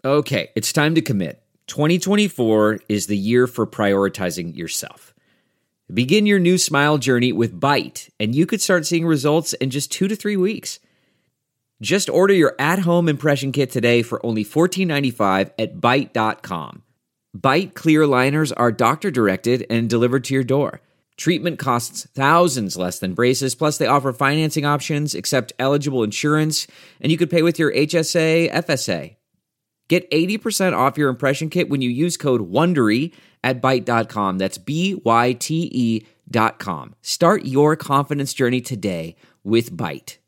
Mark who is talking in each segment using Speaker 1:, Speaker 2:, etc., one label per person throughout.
Speaker 1: Okay, it's time to commit. 2024 is the year for prioritizing yourself. Begin your new smile journey with Byte, and you could start seeing results in just 2 to 3 weeks. Just order your at-home impression kit today for only $14.95 at Byte.com. Byte clear liners are doctor-directed and delivered to your door. Treatment costs thousands less than braces, plus they offer financing options, accept eligible insurance, and you could pay with your HSA, FSA. Get 80% off your impression kit when you use code WONDERY at Byte.com. That's BYTE.com. Start your confidence journey today with Byte.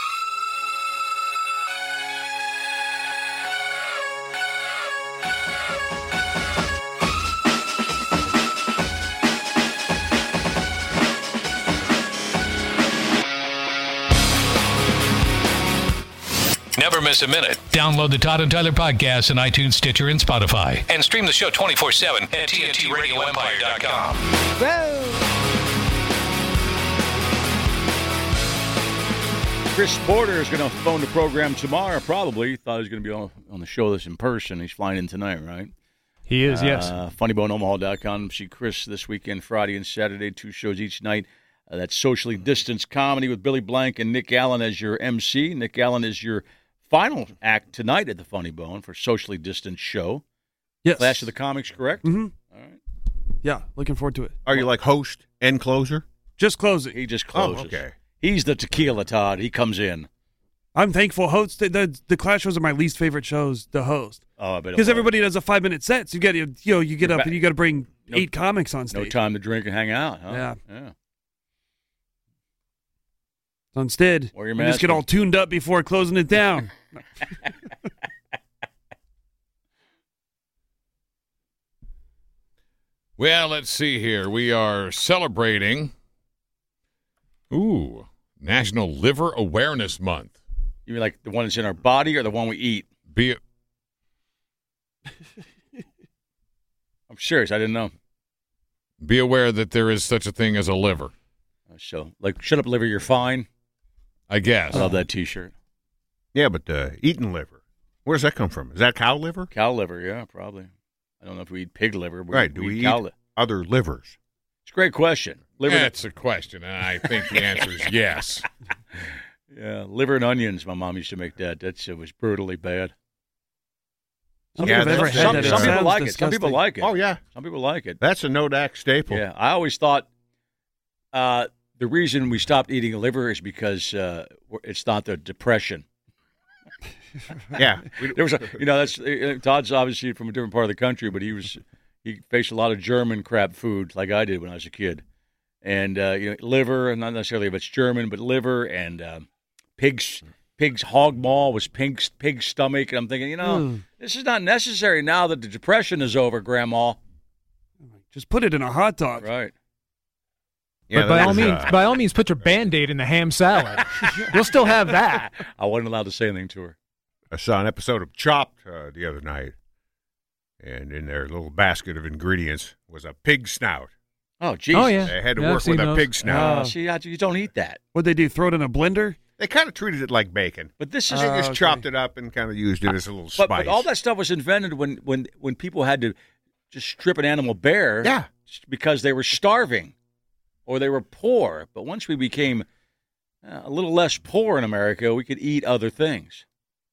Speaker 2: Never miss a minute.
Speaker 3: Download the Todd and Tyler podcast on iTunes, Stitcher, and Spotify.
Speaker 2: And stream the show 24/7 at TNTRadioEmpire.com.
Speaker 4: Chris Porter is going to phone the program tomorrow, probably. Thought he was going to be on the show this in person. He's flying in tonight, right?
Speaker 5: He is, yes.
Speaker 4: FunnyBoneOmaha.com. See Chris this weekend, Friday and Saturday, 2 shows each night. That's Socially Distanced Comedy with Billy Blank and Nick Allen as your MC. Nick Allen is your final act tonight at the Funny Bone for Socially Distanced Show.
Speaker 5: Yes.
Speaker 4: Clash of the Comics, correct?
Speaker 5: Mm-hmm.
Speaker 4: All right.
Speaker 5: Yeah, looking forward to it.
Speaker 6: Are you like host and closer?
Speaker 5: Just closing.
Speaker 4: He just closes.
Speaker 6: Oh, okay.
Speaker 4: He's the tequila, Todd. He comes in.
Speaker 5: I'm thankful. Hosts, the Clash shows are my least favorite shows to host.
Speaker 4: Oh, I bet.
Speaker 5: Because everybody does a 5-minute set. So you get up and you got to bring
Speaker 4: No-
Speaker 5: 8 comics on stage.
Speaker 4: No time to drink and hang out, huh?
Speaker 5: Yeah. So instead,
Speaker 4: Or your
Speaker 5: we just get
Speaker 4: mask.
Speaker 5: all tuned up before closing it down.
Speaker 7: Well, let's see here. We are celebrating National Liver Awareness Month.
Speaker 4: You mean like the one that's in our body or the one we eat?
Speaker 7: Be it
Speaker 4: I'm serious. I didn't know.
Speaker 7: Be aware that there is such a thing as a liver,
Speaker 4: So, like, shut up, liver, you're fine.
Speaker 7: I guess.
Speaker 4: I love that T-shirt.
Speaker 6: Yeah, but eating liver. Where does that come from? Is that cow liver?
Speaker 4: Cow liver, yeah, probably. I don't know if we eat pig liver.
Speaker 6: Right. Do we eat
Speaker 4: cow
Speaker 6: other livers?
Speaker 4: It's a great question. Liver.
Speaker 7: That's a question, and I think the answer is yes.
Speaker 4: Yeah, liver and onions. My mom used to make that. It was brutally bad.
Speaker 5: I don't
Speaker 6: Yeah,
Speaker 5: think I've ever
Speaker 6: that's-
Speaker 5: had
Speaker 4: Some
Speaker 5: that. It
Speaker 4: people
Speaker 5: sounds
Speaker 4: like it. Some
Speaker 5: disgusting.
Speaker 4: people like it.
Speaker 6: Oh, yeah.
Speaker 4: Some people like it.
Speaker 6: That's a Nodak staple.
Speaker 4: Yeah, I always thought the reason we stopped eating liver is because it's not the depression.
Speaker 6: Yeah.
Speaker 4: There was that's Todd's obviously from a different part of the country, but he faced a lot of German crap food like I did when I was a kid, and liver, and not necessarily if it's German, but liver and pig's hog maw was pig's stomach, and I'm thinking, this is not necessary now that the depression is over, Grandma.
Speaker 5: Just put it in a hot dog.
Speaker 4: Right.
Speaker 6: Yeah,
Speaker 8: But by
Speaker 6: that
Speaker 8: all
Speaker 6: is,
Speaker 8: means, put your Band-Aid in the ham salad. You'll still have that.
Speaker 4: I wasn't allowed to say anything to her.
Speaker 6: I saw an episode of Chopped the other night, and in their little basket of ingredients was a pig snout.
Speaker 4: Oh, Jesus.
Speaker 8: Oh, yeah.
Speaker 6: They had to
Speaker 8: Yeah, I've
Speaker 6: work
Speaker 8: seen
Speaker 6: with a
Speaker 8: those.
Speaker 6: pig snout.
Speaker 4: See, you don't eat that.
Speaker 5: What'd they do, throw it in a blender?
Speaker 6: They kind of treated it like bacon.
Speaker 4: But this is
Speaker 6: They just
Speaker 5: okay.
Speaker 6: chopped it up and kind of used it as a little spice.
Speaker 4: But all that stuff was invented when people had to just strip an animal bare
Speaker 6: Yeah.
Speaker 4: just because they were starving or they were poor. But once we became a little less poor in America, we could eat other things.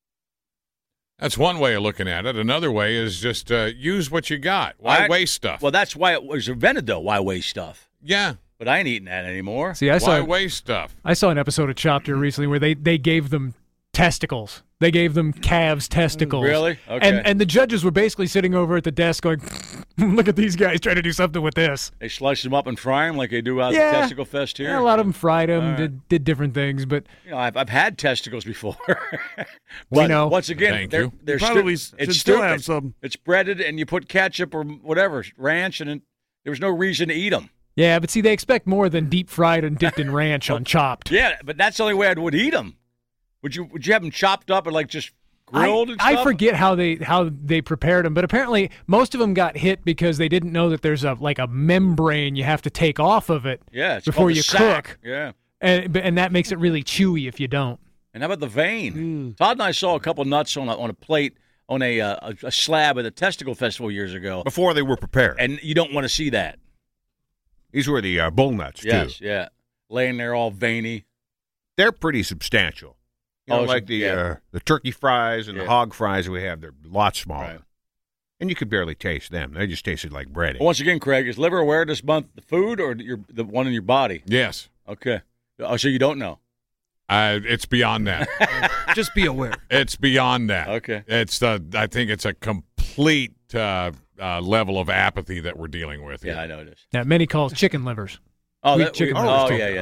Speaker 7: That's one way of looking at it. Another way is just use what you got. Why waste stuff?
Speaker 4: Well, that's why it was invented, though. Why waste stuff?
Speaker 7: Yeah.
Speaker 4: But I ain't eating that anymore.
Speaker 8: See,
Speaker 7: Why waste stuff?
Speaker 8: I saw an episode of Chopped here recently where they gave them testicles. They gave them calves' testicles.
Speaker 4: Really? Okay.
Speaker 8: And the judges were basically sitting over at the desk going, look at these guys trying to do something with this.
Speaker 4: They slice them up and fry them like they do out at
Speaker 8: Yeah.
Speaker 4: the Testicle Fest here.
Speaker 8: Yeah, a lot of them fried them,
Speaker 4: All right.
Speaker 8: did different things, but
Speaker 4: I've had testicles before.
Speaker 8: We
Speaker 4: But
Speaker 8: know.
Speaker 4: once again,
Speaker 7: Thank
Speaker 4: they're,
Speaker 7: you.
Speaker 4: they're
Speaker 5: Probably
Speaker 4: stu-
Speaker 5: should
Speaker 4: it's
Speaker 5: still
Speaker 4: stupid.
Speaker 5: have some.
Speaker 4: It's breaded, and you put ketchup or whatever, ranch, and there was no reason to eat them.
Speaker 8: yeah, but see, they expect more than deep fried and dipped in ranch on Chopped.
Speaker 4: Yeah, but that's the only way I would eat them. Would you have them chopped up or like just grilled and
Speaker 8: I
Speaker 4: stuff?
Speaker 8: forget how they prepared them, but apparently most of them got hit because they didn't know that there's a membrane you have to take off of it
Speaker 4: Yeah, it's
Speaker 8: before
Speaker 4: called the
Speaker 8: you
Speaker 4: sack.
Speaker 8: cook,
Speaker 4: Yeah.
Speaker 8: and that makes it really chewy if you don't.
Speaker 4: And how about the vein? Todd and I saw a couple nuts on a plate on a slab at the Testicle Festival years ago.
Speaker 6: Before they were prepared.
Speaker 4: And you don't want to see that.
Speaker 6: These were the bull nuts, too.
Speaker 4: Yes, yeah. Laying there all veiny.
Speaker 6: They're pretty substantial. You know, like the turkey fries and the hog fries we have, they're a lot smaller. Right. And you could barely taste them. They just tasted like breading.
Speaker 4: Well, once again, Craig, is liver aware this month the food or the one in your body?
Speaker 7: Yes.
Speaker 4: Okay. Oh, so you don't know?
Speaker 7: It's beyond that.
Speaker 5: Just be aware.
Speaker 7: It's beyond that.
Speaker 4: Okay.
Speaker 7: I think it's a complete level of apathy that we're dealing with.
Speaker 4: Yeah, I know it is.
Speaker 8: Yeah, many calls chicken livers.
Speaker 4: Oh,
Speaker 8: chicken livers.
Speaker 4: Oh, yeah.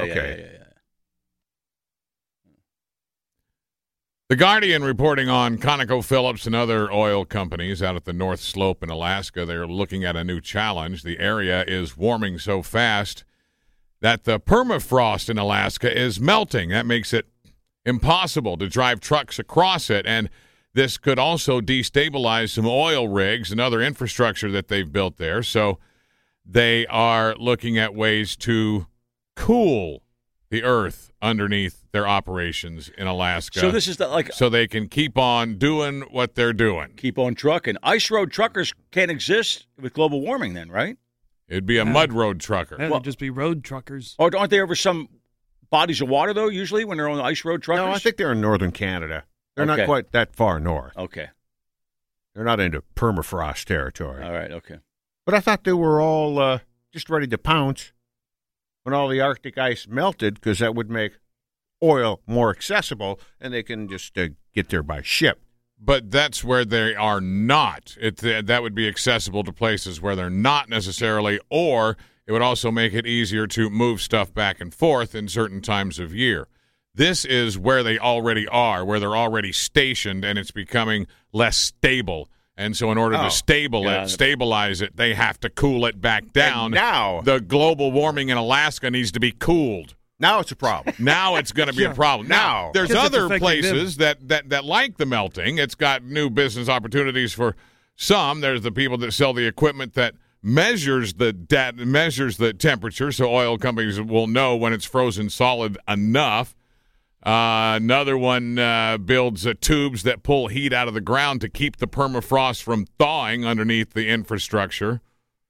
Speaker 7: The Guardian reporting on ConocoPhillips and other oil companies out at the North Slope in Alaska. They're looking at a new challenge. The area is warming so fast that the permafrost in Alaska is melting. That makes it impossible to drive trucks across it, and this could also destabilize some oil rigs and other infrastructure that they've built there. So they are looking at ways to cool the earth underneath their operations in Alaska.
Speaker 4: So this is
Speaker 7: so they can keep on doing what they're doing.
Speaker 4: Keep on trucking. Ice road truckers can't exist with global warming then, right?
Speaker 7: It'd be a mud road trucker.
Speaker 5: They'd just be road truckers.
Speaker 4: Or aren't they over some bodies of water, though, usually, when they're on ice road truckers?
Speaker 6: No, I think they're in northern Canada. They're not quite that far north.
Speaker 4: Okay.
Speaker 6: They're not into permafrost territory.
Speaker 4: All right, okay.
Speaker 6: But I thought they were all just ready to pounce when all the Arctic ice melted, because that would make oil more accessible, and they can just get there by ship.
Speaker 7: But that's where they are not. That would be accessible to places where they're not necessarily, or it would also make it easier to move stuff back and forth in certain times of year. This is where they already are, where they're already stationed, and it's becoming less stable. And so in order to stabilize it, they have to cool it back down.
Speaker 6: And now,
Speaker 7: the global warming in Alaska needs to be cooled.
Speaker 6: Now it's a problem.
Speaker 7: Now it's going to be a problem. Now, there's other places that like the melting. It's got new business opportunities for some. There's the people that sell the equipment that measures the temperature, so oil companies will know when it's frozen solid enough. Another one builds tubes that pull heat out of the ground to keep the permafrost from thawing underneath the infrastructure.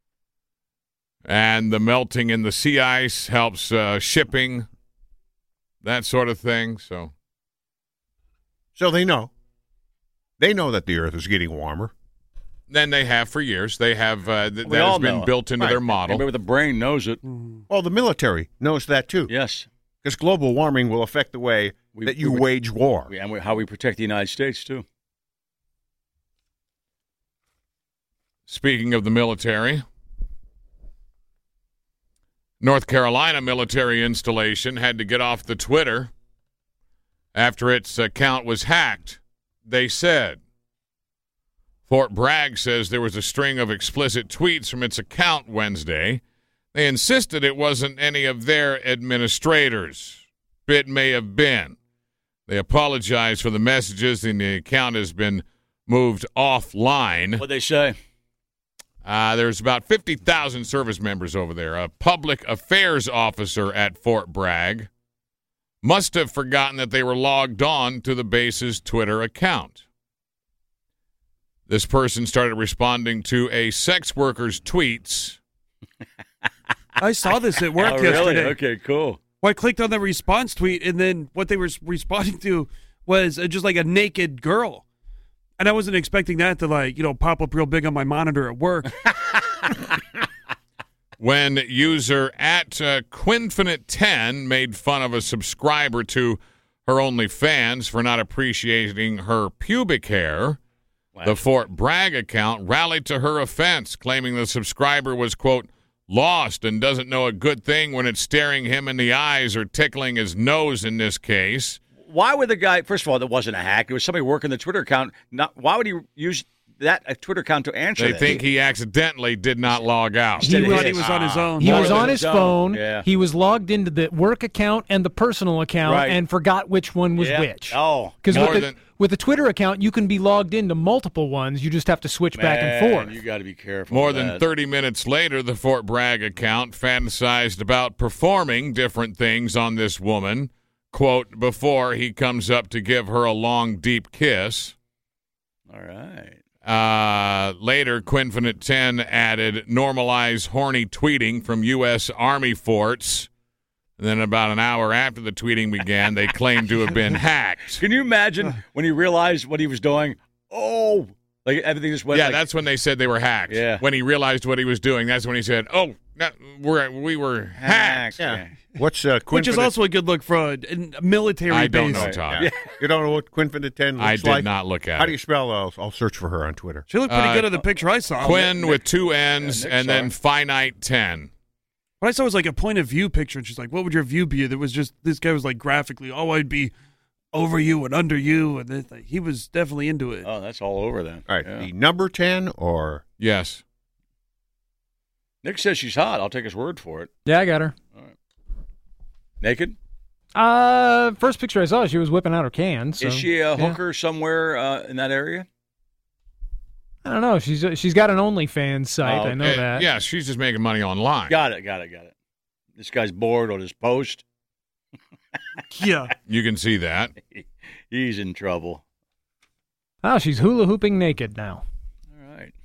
Speaker 7: And the melting in the sea ice helps shipping, that sort of thing. So
Speaker 6: they know. They know that the Earth is getting warmer.
Speaker 7: Then they have for years. They have that has been built into their model.
Speaker 4: Everybody with a brain knows it.
Speaker 6: Well, the military knows that too.
Speaker 4: Yes.
Speaker 6: Because global warming will affect the way that you wage war.
Speaker 4: And how we protect the United States, too.
Speaker 7: Speaking of the military, North Carolina military installation had to get off the Twitter after its account was hacked. They said Fort Bragg says there was a string of explicit tweets from its account Wednesday. They insisted it wasn't any of their administrators. It may have been. They apologized for the messages, and the account has been moved offline.
Speaker 4: What'd they say?
Speaker 7: There's about 50,000 service members over there. A public affairs officer at Fort Bragg must have forgotten that they were logged on to the base's Twitter account. This person started responding to a sex worker's tweets.
Speaker 5: I saw this at work
Speaker 4: yesterday.
Speaker 5: Really?
Speaker 4: Okay, cool.
Speaker 5: Well, I clicked on the response tweet, and then what they were responding to was just like a naked girl. And I wasn't expecting that to, pop up real big on my monitor at work.
Speaker 7: When user at Quinfinite10 made fun of a subscriber to her OnlyFans for not appreciating her pubic hair, the Fort Bragg account rallied to her offense, claiming the subscriber was, quote, lost and doesn't know a good thing when it's staring him in the eyes or tickling his nose in this case.
Speaker 4: Why would the guy, first of all, that wasn't a hack. It was somebody working the Twitter account. Why would he use that Twitter account to answer
Speaker 7: They
Speaker 4: that?
Speaker 7: think he accidentally did not log out.
Speaker 5: He was on his own.
Speaker 8: He was on his phone.
Speaker 4: Yeah.
Speaker 8: He was logged into the work account and the personal account and forgot which one was which.
Speaker 4: Oh.
Speaker 8: Because with the Twitter account, you can be logged into multiple ones. You just have to switch back and forth.
Speaker 4: You got to be careful.
Speaker 7: More than 30 minutes later, the Fort Bragg account fantasized about performing different things on this woman, quote, before he comes up to give her a long, deep kiss.
Speaker 4: All right.
Speaker 7: Later, Quinfinite 10 added normalize horny tweeting from U.S. Army forts. And then about an hour after the tweeting began, they claimed to have been hacked.
Speaker 4: Can you imagine when he realized what he was doing? Oh, like everything just went.
Speaker 7: Yeah,
Speaker 4: like,
Speaker 7: that's when they said they were hacked.
Speaker 4: Yeah.
Speaker 7: When he realized what he was doing, that's when he said, "Oh, no, we were hacked."
Speaker 6: Yeah. What's Quinfinite?
Speaker 5: Which is also a good look for a military
Speaker 7: I
Speaker 5: base.
Speaker 7: don't know, Todd.
Speaker 6: Yeah. You don't know what Quinfinite 10 looks
Speaker 7: I
Speaker 6: like?
Speaker 7: did not look at
Speaker 6: How
Speaker 7: it.
Speaker 6: do you spell? I'll search for her on Twitter.
Speaker 5: She looked pretty good in the picture I saw.
Speaker 7: Quinn with two N's
Speaker 4: Nick
Speaker 7: and then
Speaker 4: saw
Speaker 7: finite 10.
Speaker 5: What I saw was like a point of view picture, and she's like, "What would your view be?" There was just this guy was like graphically, "Oh, I'd be over you and under you," and like, he was definitely into it.
Speaker 4: Oh, that's all over then.
Speaker 6: All right,
Speaker 4: Yeah.
Speaker 6: the number 10 or
Speaker 7: Yes.
Speaker 4: Nick says she's hot. I'll take his word for it.
Speaker 8: Yeah, I got her.
Speaker 4: Naked?
Speaker 8: First picture I saw, she was whipping out her can. So,
Speaker 4: Is she a
Speaker 8: yeah.
Speaker 4: hooker somewhere in that area?
Speaker 8: I don't know. She's got an OnlyFans site.
Speaker 4: Oh,
Speaker 8: I know
Speaker 7: Eh,
Speaker 8: that.
Speaker 7: Yeah, she's just making money online.
Speaker 4: Got it. This guy's bored on his post.
Speaker 5: Yeah.
Speaker 7: You can see that.
Speaker 4: He's in trouble.
Speaker 8: Oh, she's hula hooping naked now.
Speaker 4: All right.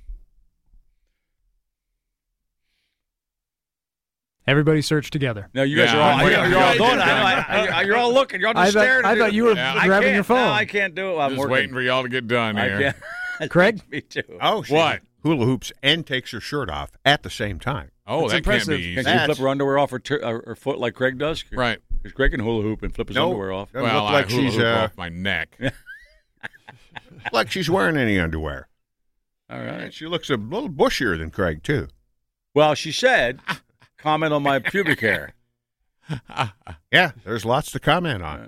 Speaker 8: Everybody search together.
Speaker 4: Now you guys
Speaker 7: Yeah,
Speaker 4: are all,
Speaker 7: I'm
Speaker 4: you're all
Speaker 7: waiting.
Speaker 4: doing it. You're all looking. You're all just staring.
Speaker 8: I thought you were
Speaker 4: I
Speaker 8: grabbing
Speaker 4: can't.
Speaker 8: your phone.
Speaker 4: No, I can't do it. I'm
Speaker 7: Just
Speaker 4: working.
Speaker 7: waiting for y'all to get done
Speaker 4: I
Speaker 7: here.
Speaker 4: can't.
Speaker 8: Craig?
Speaker 4: Me too.
Speaker 6: oh, she
Speaker 7: What?
Speaker 6: hula hoops and takes her shirt off at the same time.
Speaker 7: Oh,
Speaker 5: That's
Speaker 7: that
Speaker 5: impressive.
Speaker 7: can't be easy.
Speaker 4: Can she flip her underwear off her foot like Craig does?
Speaker 7: Right.
Speaker 4: Because Craig can hula hoop and flip his
Speaker 6: No.
Speaker 4: underwear off.
Speaker 6: Doesn't
Speaker 7: Well,
Speaker 6: look like
Speaker 7: I hula
Speaker 6: she's
Speaker 7: hoop off my neck.
Speaker 6: like she's wearing any underwear.
Speaker 4: All right.
Speaker 6: And she looks a little bushier than Craig too.
Speaker 4: Well, she said, comment on my pubic hair.
Speaker 6: Yeah, there's lots to comment on.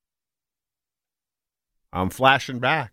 Speaker 6: I'm flashing back.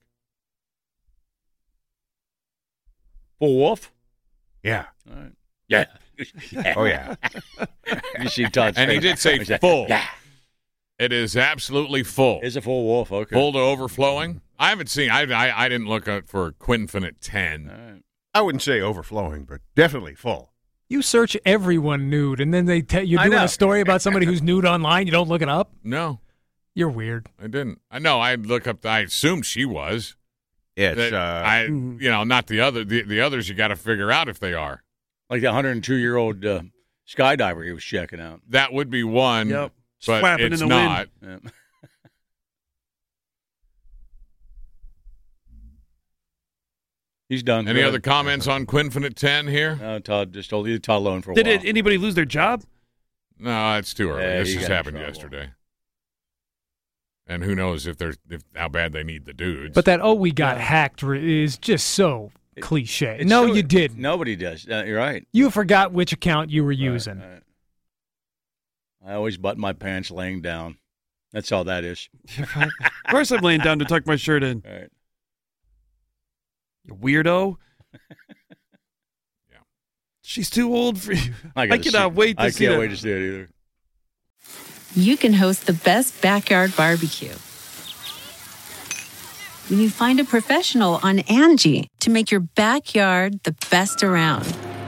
Speaker 4: Full wolf?
Speaker 6: Yeah.
Speaker 4: All right. Yeah.
Speaker 6: Oh yeah.
Speaker 4: You see Todd's
Speaker 7: And he
Speaker 4: face.
Speaker 7: did say
Speaker 4: He said,
Speaker 7: full.
Speaker 4: Yeah.
Speaker 7: It is absolutely full.
Speaker 4: Is a full wolf. Okay.
Speaker 7: Full to overflowing? I haven't seen. I didn't look out for Quinfinite 10.
Speaker 4: All right.
Speaker 6: I wouldn't say overflowing, but definitely full.
Speaker 8: You search everyone nude, and then you're
Speaker 4: I
Speaker 8: doing
Speaker 4: know.
Speaker 8: a story about somebody who's nude online. You don't look it up.
Speaker 7: No,
Speaker 8: You're weird.
Speaker 7: I didn't. I know. I look up. I assumed she was.
Speaker 6: It's
Speaker 7: Not the other. The others you got to figure out if they are.
Speaker 4: Like the 102-year-old skydiver he was checking out.
Speaker 7: That would be one.
Speaker 5: Yep.
Speaker 7: But
Speaker 5: Flapping
Speaker 7: it's
Speaker 5: in the
Speaker 7: not.
Speaker 5: wind.
Speaker 4: Yeah. He's done.
Speaker 7: Any
Speaker 4: Go
Speaker 7: other
Speaker 4: ahead.
Speaker 7: comments on Quinfinite 10 here?
Speaker 4: No, Todd just told you Todd alone for a
Speaker 5: Did
Speaker 4: while.
Speaker 5: anybody lose their job?
Speaker 7: No, it's too early.
Speaker 4: Yeah,
Speaker 7: This
Speaker 4: you
Speaker 7: just
Speaker 4: got in
Speaker 7: happened
Speaker 4: trouble.
Speaker 7: yesterday. And who knows if how bad they need the dudes.
Speaker 8: But that we got hacked is just so cliche.
Speaker 4: It's
Speaker 8: No,
Speaker 4: so-
Speaker 8: you didn't.
Speaker 4: Nobody does. You're right.
Speaker 8: You forgot which account you were using.
Speaker 4: Right. I always button my pants laying down. That's all that is.
Speaker 5: Of course I'm laying down to tuck my shirt in.
Speaker 4: All right.
Speaker 5: You weirdo.
Speaker 7: Yeah.
Speaker 5: She's too old for you. I
Speaker 4: gotta
Speaker 5: cannot
Speaker 4: see-
Speaker 5: wait to
Speaker 4: I
Speaker 5: see
Speaker 4: can't
Speaker 5: that.
Speaker 4: wait to see it either.
Speaker 9: You can host the best backyard barbecue when you find a professional on Angie to make your backyard the best around.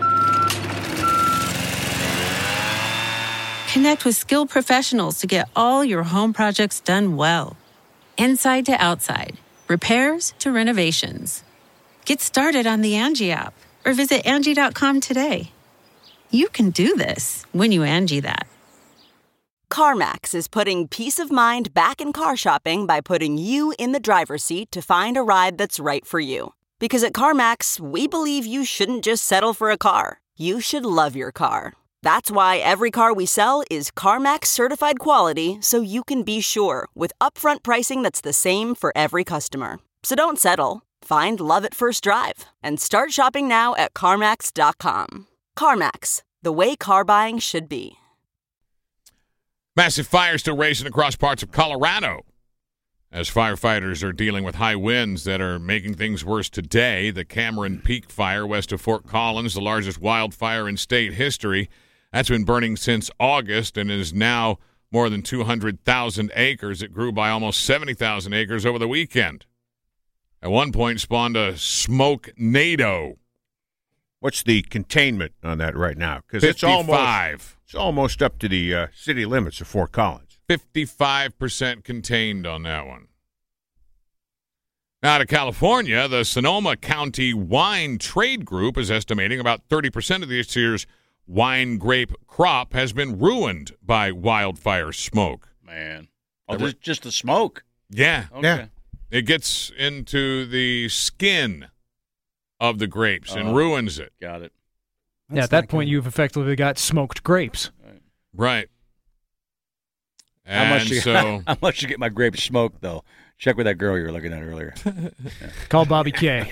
Speaker 9: Connect with skilled professionals to get all your home projects done well. Inside to outside, repairs to renovations. Get started on the Angie app or visit Angie.com today. You can do this when you Angie that.
Speaker 10: CarMax is putting peace of mind back in car shopping by putting you in the driver's seat to find a ride that's right for you. Because at CarMax, we believe you shouldn't just settle for a car. You should love your car. That's why every car we sell is CarMax certified quality, so you can be sure with upfront pricing that's the same for every customer. So don't settle. Find love at first drive and start shopping now at CarMax.com. CarMax, the way car buying should be.
Speaker 7: Massive fire still raging across parts of Colorado. As firefighters are dealing with high winds that are making things worse today, the Cameron Peak Fire west of Fort Collins, the largest wildfire in state history, that's been burning since August and is now more than 200,000 acres. It grew by almost 70,000 acres over the weekend. At one point spawned a smoke-nado.
Speaker 6: What's the containment on that right now? Because
Speaker 7: 55.
Speaker 6: it's almost up to the city limits of Fort Collins.
Speaker 7: 55% contained on that one. Out of California, the Sonoma County Wine Trade Group is estimating about 30% of this year's wine grape crop has been ruined by wildfire smoke.
Speaker 4: Man. Oh, there's just the smoke.
Speaker 7: Yeah.
Speaker 4: Okay.
Speaker 6: Yeah.
Speaker 7: It gets into the skin of the grapes and ruins it.
Speaker 4: Got it.
Speaker 8: At that point, you've effectively got smoked grapes.
Speaker 7: Right.
Speaker 4: How much
Speaker 7: And
Speaker 4: how much you get my grapes smoked, though? Check with that girl you were looking at earlier.
Speaker 8: Call Bobby K.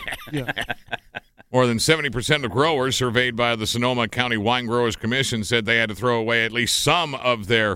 Speaker 7: more than 70% of growers surveyed by the Sonoma County Wine Growers Commission said they had to throw away at least some of their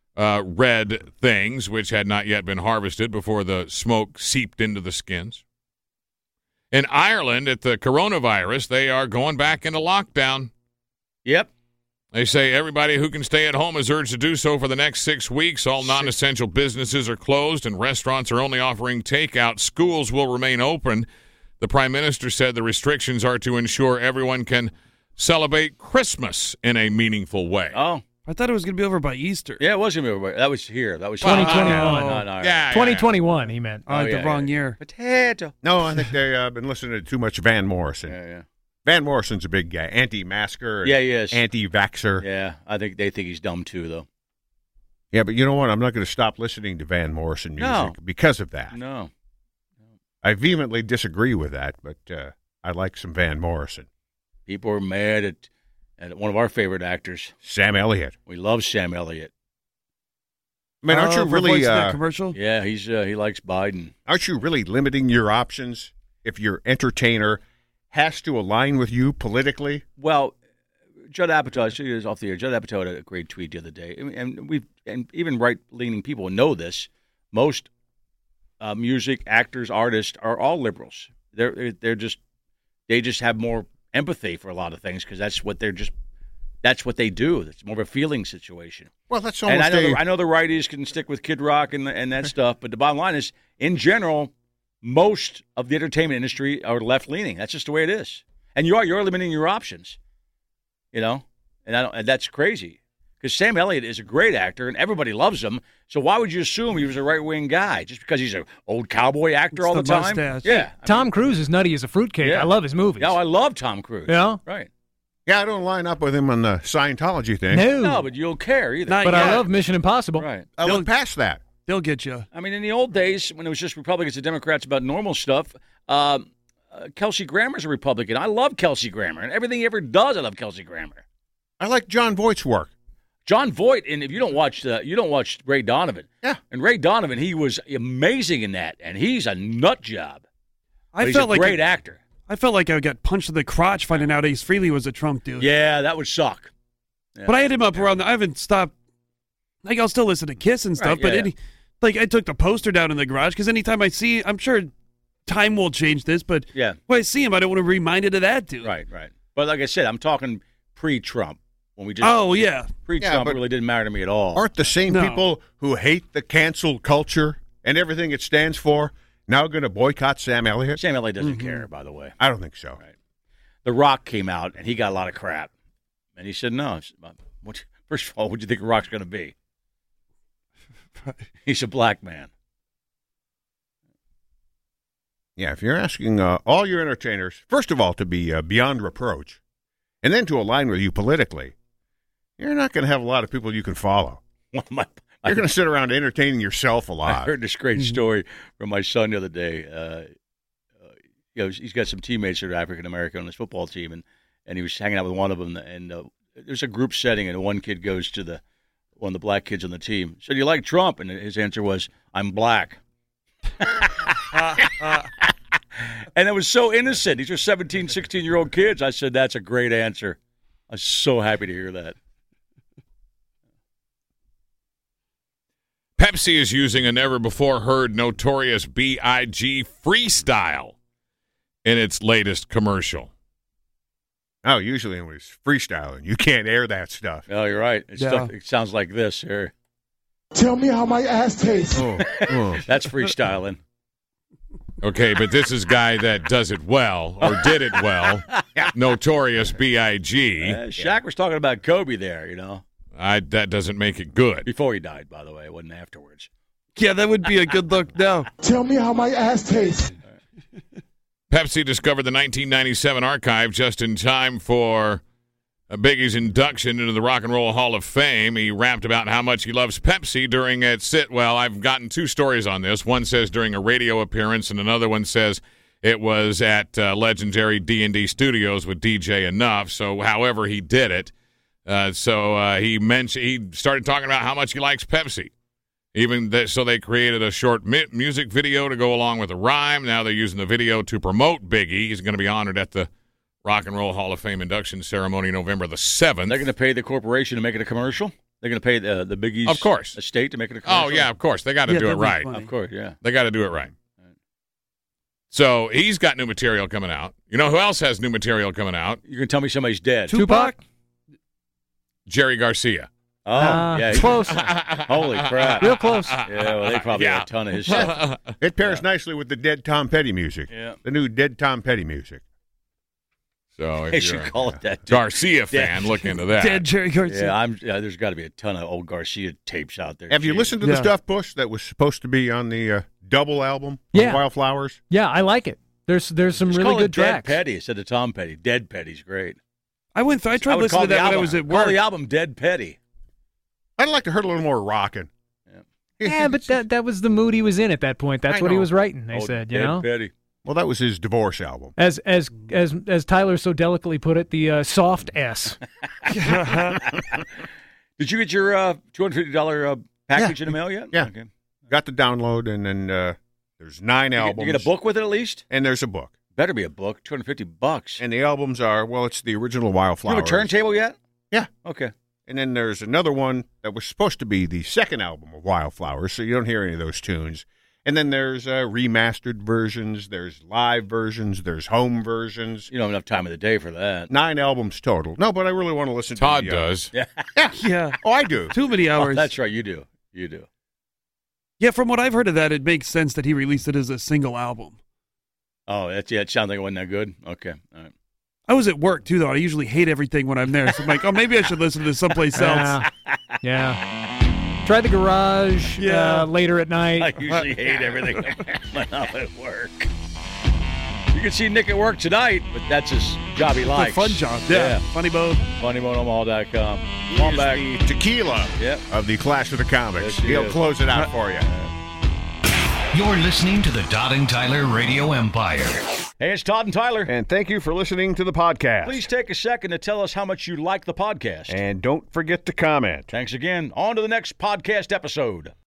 Speaker 7: red things, which had not yet been harvested before the smoke seeped into the skins. In Ireland, at the coronavirus, they are going back into lockdown.
Speaker 4: Yep.
Speaker 7: They say everybody who can stay at home is urged to do so for the next 6 weeks. All non-essential businesses are closed, and restaurants are only offering takeout. Schools will remain open. The Prime Minister said the restrictions are to ensure everyone can celebrate Christmas in a meaningful way.
Speaker 4: Oh.
Speaker 5: I thought it was going to be over by Easter.
Speaker 4: Yeah, it was going to be over. That was here. That was
Speaker 8: 2021.
Speaker 7: Yeah,
Speaker 8: 2021, he meant.
Speaker 5: The wrong year.
Speaker 4: Potato.
Speaker 6: No, I think they've been listening to too much Van Morrison.
Speaker 4: Yeah.
Speaker 6: Van Morrison's a big guy. Anti-masker.
Speaker 4: Yeah, he is.
Speaker 6: Anti-vaxxer.
Speaker 4: Yeah, I think they think he's dumb, too, though.
Speaker 6: Yeah, but you know what? I'm not going to stop listening to Van Morrison music because of that.
Speaker 4: No.
Speaker 6: I vehemently disagree with that, but I like some Van Morrison.
Speaker 4: People are mad at one of our favorite actors,
Speaker 6: Sam Elliott.
Speaker 4: We love Sam Elliott.
Speaker 6: I mean, aren't you really
Speaker 5: that commercial?
Speaker 4: Yeah, he likes Biden.
Speaker 6: Aren't you really limiting your options if your entertainer has to align with you politically?
Speaker 4: Well, Judd Apatow, I should use off the air. Judd Apatow had a great tweet the other day, and even right-leaning people know this. Most music actors, artists are all liberals. They just have more empathy for a lot of things because that's what they do. It's more of a feeling situation.
Speaker 6: Well, that's almost.
Speaker 4: And I know the righties can stick with Kid Rock and that stuff, but the bottom line is, in general, most of the entertainment industry are left leaning. That's just the way it is, and you're limiting your options. You know, and that's crazy because Sam Elliott is a great actor and everybody loves him. So why would you assume he was a right wing guy just because he's an old cowboy actor all the time?
Speaker 5: Mustache.
Speaker 4: Yeah,
Speaker 8: Tom Cruise is nutty as a fruitcake.
Speaker 4: Yeah.
Speaker 8: I love his movies.
Speaker 4: No, I love Tom Cruise.
Speaker 8: Yeah,
Speaker 4: right.
Speaker 6: Yeah, I don't line up with him on the Scientology thing.
Speaker 4: No, but you don't care either.
Speaker 5: Not
Speaker 8: but
Speaker 5: yet.
Speaker 8: I love Mission Impossible.
Speaker 4: Right.
Speaker 6: I look past that.
Speaker 5: They'll get you.
Speaker 4: I mean, in the old days when it was just Republicans and Democrats about normal stuff, Kelsey Grammer's a Republican. I love Kelsey Grammer, and everything he ever does, I love Kelsey Grammer.
Speaker 6: I like John Voight's work.
Speaker 4: John Voight, and if you don't watch Ray Donovan.
Speaker 6: Yeah.
Speaker 4: And Ray Donovan, he was amazing in that, and he's a nut job. But he's a
Speaker 5: like
Speaker 4: great actor.
Speaker 5: I felt like I got punched in the crotch finding out Ace Frehley was a Trump dude.
Speaker 4: Yeah, that would suck. Yeah.
Speaker 5: But I had him up around. I haven't stopped. Like I'll still listen to Kiss and stuff,
Speaker 4: Right,
Speaker 5: but I took the poster down in the garage because anytime I see, I'm sure time will change this, but
Speaker 4: Yeah.
Speaker 5: when I see him, I don't want to be reminded of that dude.
Speaker 4: Right. But like I said, I'm talking pre-Trump. When we just pre-Trump,
Speaker 6: Yeah, but
Speaker 4: it really didn't matter to me at all.
Speaker 6: Aren't the same
Speaker 5: No.
Speaker 6: people who hate the cancel culture and everything it stands for now going to boycott Sam Elliott?
Speaker 4: Sam Elliott doesn't care, by the way.
Speaker 6: I don't think so.
Speaker 4: Right. The Rock came out, and he got a lot of crap. And he said, no. First of all, what do you think The Rock's going to be? He's a black man.
Speaker 6: Yeah, if you're asking all your entertainers, first of all, to be beyond reproach, and then to align with you politically, you're not going to have a lot of people you can follow. You're going to sit around entertaining yourself a
Speaker 4: I
Speaker 6: lot.
Speaker 4: heard this great story from my son the other day. He's got some teammates that are African American on his football team, and he was hanging out with one of them. And there's a group setting, and one kid goes to one of the black kids on the team. So, do you like Trump? And his answer was, "I'm black." And it was so innocent. These are 17, 16-year-old kids. I said, that's a great answer. I was so happy to hear that.
Speaker 7: Pepsi is using a never-before-heard Notorious B.I.G. freestyle in its latest commercial.
Speaker 6: Oh, usually when it's freestyling, you can't air that stuff.
Speaker 4: Oh, you're right. It sounds like this here.
Speaker 11: Tell me how my ass tastes.
Speaker 4: That's freestyling.
Speaker 7: Okay, but this is a guy that does it well, or did it well. Notorious B.I.G.
Speaker 4: Shaq was talking about Kobe there, you know.
Speaker 7: That doesn't make it good.
Speaker 4: Before he died, by the way. It wasn't afterwards.
Speaker 5: Yeah, that would be a good look now.
Speaker 11: Tell me how my ass tastes.
Speaker 7: Pepsi discovered the 1997 archive just in time for Biggie's induction into the Rock and Roll Hall of Fame. He rapped about how much he loves Pepsi during a sit. Well, I've gotten two stories on this. One says during a radio appearance, and another one says it was at legendary D&D Studios with DJ Enough. So, however he did it, he started talking about how much he likes Pepsi. So they created a short music video to go along with the rhyme. Now they're using the video to promote Biggie. He's going to be honored at the Rock and Roll Hall of Fame induction ceremony November the 7th.
Speaker 4: They're going to pay the corporation to make it a commercial? They're going to pay the Biggie's
Speaker 7: of course.
Speaker 4: estate to make it a commercial?
Speaker 7: Oh, yeah, of course. They got to do it right.
Speaker 4: Of course, yeah.
Speaker 7: They got to do it right. So he's got new material coming out. You know who else has new material coming out?
Speaker 4: You can tell me somebody's dead.
Speaker 5: Tupac?
Speaker 7: Jerry Garcia.
Speaker 4: Oh, yeah.
Speaker 8: Close.
Speaker 4: Holy crap.
Speaker 8: Real close.
Speaker 4: Yeah, well, they probably have a ton of his stuff.
Speaker 6: It pairs nicely with the Dead Tom Petty music.
Speaker 4: Yeah.
Speaker 6: The new Dead Tom Petty music.
Speaker 7: So if
Speaker 4: They
Speaker 7: you're
Speaker 4: should
Speaker 7: a
Speaker 4: call it that.
Speaker 7: Garcia fan, look into that.
Speaker 5: Dead Jerry Garcia.
Speaker 4: Yeah, there's got to be a ton of old Garcia tapes out there.
Speaker 6: Have you listened to the stuff, Bush, that was supposed to be on the double album?
Speaker 8: Yeah.
Speaker 6: Wildflowers?
Speaker 8: Yeah, I like it. There's some
Speaker 4: Just
Speaker 8: really
Speaker 4: call it
Speaker 8: good
Speaker 4: Dead
Speaker 8: tracks.
Speaker 4: Petty instead of Tom Petty. Dead Petty's great.
Speaker 5: I tried
Speaker 4: would
Speaker 5: listening
Speaker 4: call
Speaker 5: to
Speaker 4: the
Speaker 5: that when I
Speaker 4: album-
Speaker 5: was at
Speaker 4: Call
Speaker 5: work.
Speaker 4: the album Dead Petty.
Speaker 6: I'd like to hear a little more rocking.
Speaker 8: Yeah, but that was the mood he was in at that point. That's
Speaker 6: I
Speaker 8: what he
Speaker 6: know.
Speaker 8: was writing. They
Speaker 4: Oh,
Speaker 8: said, you
Speaker 4: Dead
Speaker 8: know,
Speaker 4: Petty.
Speaker 6: Well, that was his divorce album.
Speaker 8: as Tyler so delicately put it, the soft S.
Speaker 4: Did you get your $250 package in the mail yet?
Speaker 6: Yeah.
Speaker 4: Okay.
Speaker 6: Got the download, and then there's 9 albums.
Speaker 4: You get a book with it at least?
Speaker 6: And there's a book.
Speaker 4: Better be a book. $250.
Speaker 6: And the albums are, well, it's the original
Speaker 4: You
Speaker 6: Wildflowers.
Speaker 4: have a turntable yet?
Speaker 6: Yeah.
Speaker 4: Okay.
Speaker 6: And then there's another one that was supposed to be the second album of Wildflowers, so you don't hear any of those tunes. And then there's remastered versions, there's live versions, there's home versions.
Speaker 4: You don't have enough time of the day for that.
Speaker 6: 9 albums total. No, but I really want to listen to
Speaker 7: Todd
Speaker 6: the,
Speaker 7: does.
Speaker 4: Yeah.
Speaker 5: Yeah.
Speaker 6: Oh, I do.
Speaker 5: Too many hours.
Speaker 4: Oh, that's right. You do. You do.
Speaker 5: Yeah, from what I've heard of that, it makes sense that he released it as a single album.
Speaker 4: Oh, it sounds like it wasn't that good. Okay. All right.
Speaker 5: I was at work, too, though. I usually hate everything when I'm there. So I'm like, oh, maybe I should listen to this someplace else.
Speaker 8: Yeah. Try the garage later at night.
Speaker 4: I usually hate everything when I'm at work. You can see Nick at work tonight, but that's his job he likes.
Speaker 5: It's a fun job. Yeah. Funny Bone.
Speaker 4: FunnyBoneOmaha.com. Come on back.
Speaker 6: The tequila of the Clash of the Comics.
Speaker 4: Yes, he
Speaker 6: He'll
Speaker 4: is.
Speaker 6: close it out for you.
Speaker 3: You're listening to the Todd and Tyler Radio Empire.
Speaker 4: Hey, it's Todd and Tyler.
Speaker 6: And thank you for listening to the podcast.
Speaker 4: Please take a second to tell us how much you like the podcast.
Speaker 6: And don't forget to comment.
Speaker 4: Thanks again. On to the next podcast episode.